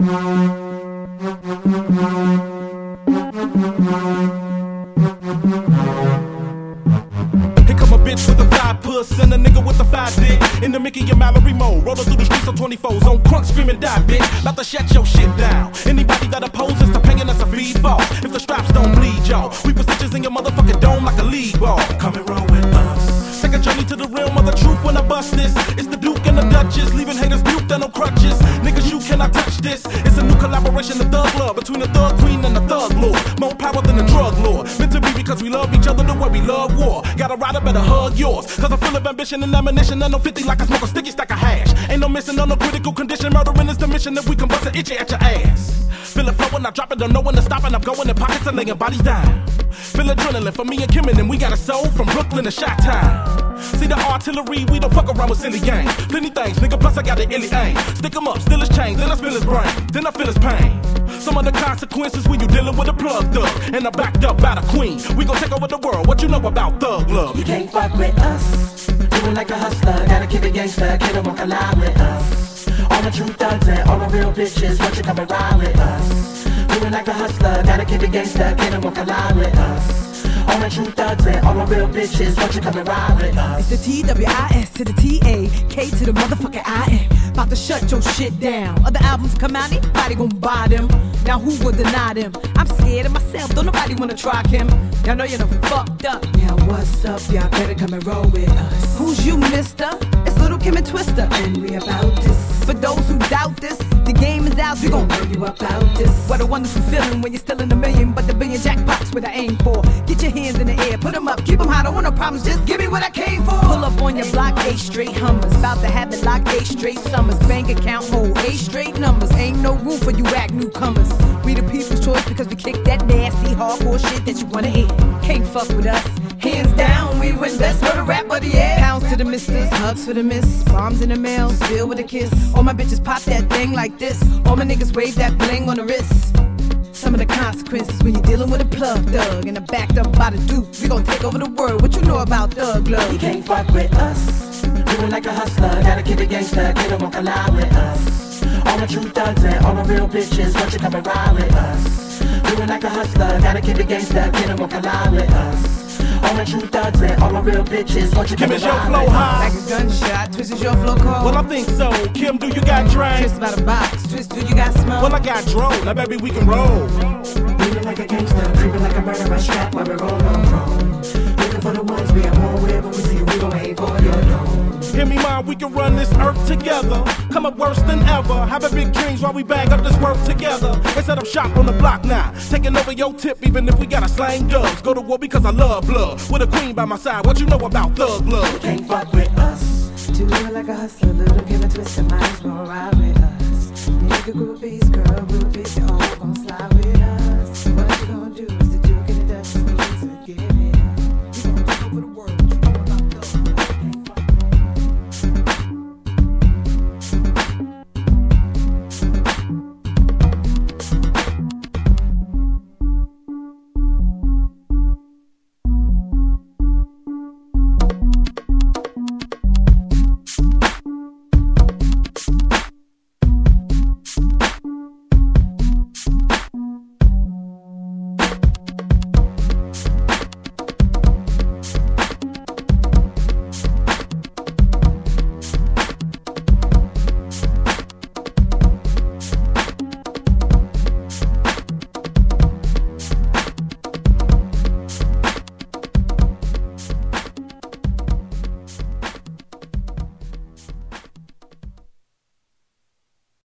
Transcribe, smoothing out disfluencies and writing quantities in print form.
come a bitch with a fly puss and a nigga with a fly dick. In the Mickey and Mallory mode, rolling through the streets on 24s on crunk screaming die bitch. About to shut your shit down. Anybody that opposes to paying us a fee fall. If the straps don't bleed y'all, we put stitches in your motherfucking dome like a league ball. Come and roll with us. Take a journey to the realm of the truth when I bust this. It's the Duke and the Duchess, leaving haters duped and no crutches. Niggas, you cannot touch this. It's a new collaboration, the thug love between the thug queen and the thug lord. More power than the drug lord. Meant to be because we love each other the way we love war. Got a rider, better hug yours. Cause I'm full of ambition and ammunition. And no 50 like I smoke a sticky stack of hash. Ain't no missing on no critical condition. Murdering is the mission if we can bust it itchy at your ass. Feel it flowing, I drop it, don't know when to stop it. I'm going in pockets and laying bodies down. Feel adrenaline for me and Kim and we got a soul from Brooklyn to Chi-Town. See the artillery, we don't fuck around with silly games. Plenty things, nigga, plus I got the illy aim. Stick 'em up, still his chain, then I spill his brain. Then I feel his pain. Some of the consequences when you dealing with a plug thug. And I'm backed up by the queen. We gon' take over the world, what you know about thug love? You can't fuck with us. Doing like a hustler, gotta keep it gangsta, kid won't collide with us. All the true thugs and all the real bitches, won't you come and ride with us? Doing like a hustler, gotta keep it gangsta, kid won't collide with us. All the true thugs and all the real bitches, won't you come and ride with us? It's the TWIS to the TAK to the motherfucking IM. About to shut your shit down. Other albums come out, anybody gon' buy them. Now who would deny them? I'm scared of myself, don't nobody wanna try him. Y'all know you're done fucked up. Now what's up, y'all better come and roll with us. Who's you, mister? It's Little Kim and Twister. And we about this. For those who doubt this, the game is ours, we gon' tell you about this. What a wonderful feeling when you're still in the million, but the billion jackpot's what I aim for. Get your hands in the air, put them up, keep them high, don't want no problems, just give me what I came for. Pull up on your block, 8 straight Hummers, about to have it locked, 8 straight summers. Bank account hold 8 straight numbers, ain't no room for you act newcomers. We the people's choice because we kick that nasty, hardcore shit that you wanna hear. Can't fuck with us, hands down, we win best for the rap of the year. Pounds to the misters, hugs for the miss, bombs in the mail, still with a kiss. All my bitches pop that thing like this, all my niggas wave that bling on the wrist. Some of the consequences when you're dealing with a plug thug and a backed up by the Duke. We gon' take over the world, what you know about thug love? You can't fuck with us, doing like a hustler, gotta keep it gangsta, kid won't collide with us. All the true thugs and all the real bitches, won't you come and ride with us? Doing like a hustler, gotta keep it gangsta, kid won't collide with us. All the true thugs and all the real bitches, won't you come Kim, and is your ride flow with high? Like a gunshot, Twist is your flow cold. Well, I think so. Kim, do you got drain? Twist by the box, Twist, do you got smoke? Well, I got drone. Now, baby, we can roll. Moving like a gangster, creeping like a murderer, strap while we roll on throne. Looking for the ones we have more with, when we see you, we gon' aim for your dome. Hear me, mom, we can run this earth together. Come up worse than ever. Having big dreams while we bag up this work together. And set up shop on the block now. Taking over your tip, even if we gotta slang dubs. Go to war because I love blood. With a queen by my side, what you know about thug love? You can't fuck with us. Do it like a hustler, Little Kim and Twister, might as well ride with us. Nigga groupies, girl groupies, all